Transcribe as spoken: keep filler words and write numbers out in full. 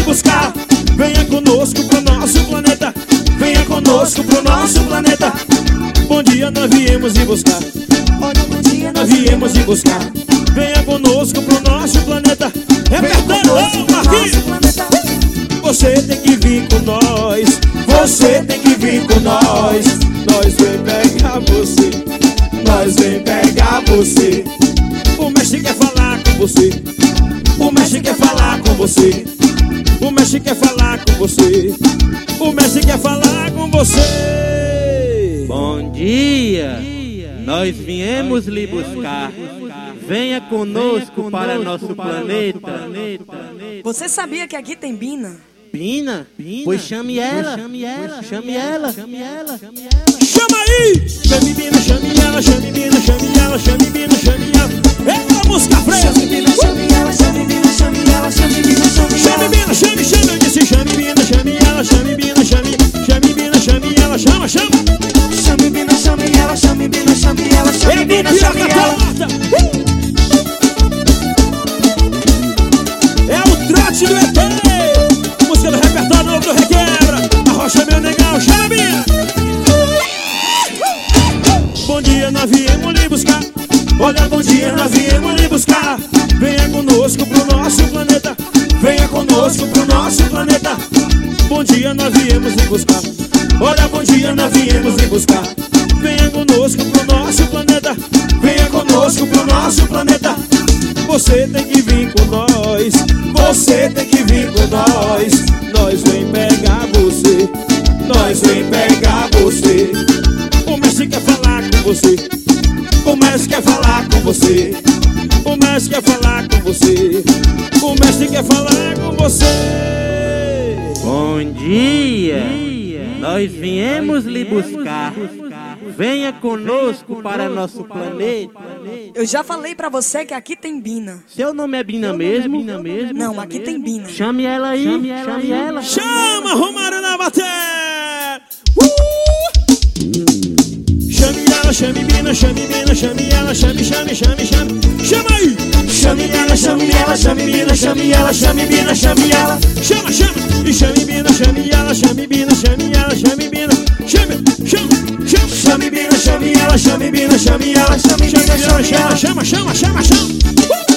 buscar. Venha conosco pro nosso planeta. Venha conosco pro nosso planeta. Bom dia, nós viemos lhe buscar. Olha, bom dia, Nós viemos lhe buscar. Venha conosco pro nosso planeta. Repertório, ô Marquinhos! Você tem que vir com nós. Você tem que vir com nós. Nós vem pegar você. Nós vem pegar você. O mestre quer falar com você. O mestre quer falar com você. O mestre quer falar com você. O mestre quer falar com você. Bom dia, nós viemos lhe buscar. Venha conosco para nosso planeta. Você sabia que aqui tem Bina? Bina? Pois chame ela. Chame ela. Chame ela. Chama aí! Chame Bina, chame ela, chame Bina, chame ela, chame Bina, chame ela. É a música fresca! Chame Bina, chame ela, chame Bina, chame ela, chame Bina, chame ela. Chame Bina, chame, chame, eu disse chame Bina, chame ela, chame Bina, chame, chame Bina, chame ela, chama, chama. Chame Bina, chame ela, chame Bina, chame ela, chame Bina, chame ela. É o trote do E T, música do repertório novo do Requebra. A rocha meu negão, chama Bina. Bom dia, nós viemos lhe buscar. Olha, bom dia, nós viemos lhe buscar. Venha conosco pro nosso planeta. Venha conosco pro nosso planeta. Bom dia, nós viemos lhe buscar. Olha, bom dia, nós viemos lhe buscar. Venha conosco pro nosso planeta. Venha conosco pro nosso planeta. Você tem que vir com nós. Você tem que vir com nós. Nós vem pegar você. Nós vem pegar você. O mestre quer falar com você. O mestre quer falar com você. O mestre quer falar com você. O mestre quer falar com você. Bom dia, nós viemos lhe buscar. Venha conosco para nosso planeta. Eu já falei pra você que aqui tem Bina. Seu nome é Bina mesmo? Não, aqui tem Bina. Chame ela aí. Chame ela. Chama, Romário na bateria. Uh! Chame ela, chame Bina, chame Bina, chame ela, chame, chame, chame, chame. Chama aí! Chame Bina, chame ela, chame Bina, chame ela, chame Bina, chame ela. Chama, chama! E chame Bina, chame ela, chame Bina, chame ela, chame Bina. Chame, chama, chama. Chame Bina, chame ela, chame Bina, chame ela, chame Bina, chame ela. Chama, chama, chama, chama, chama.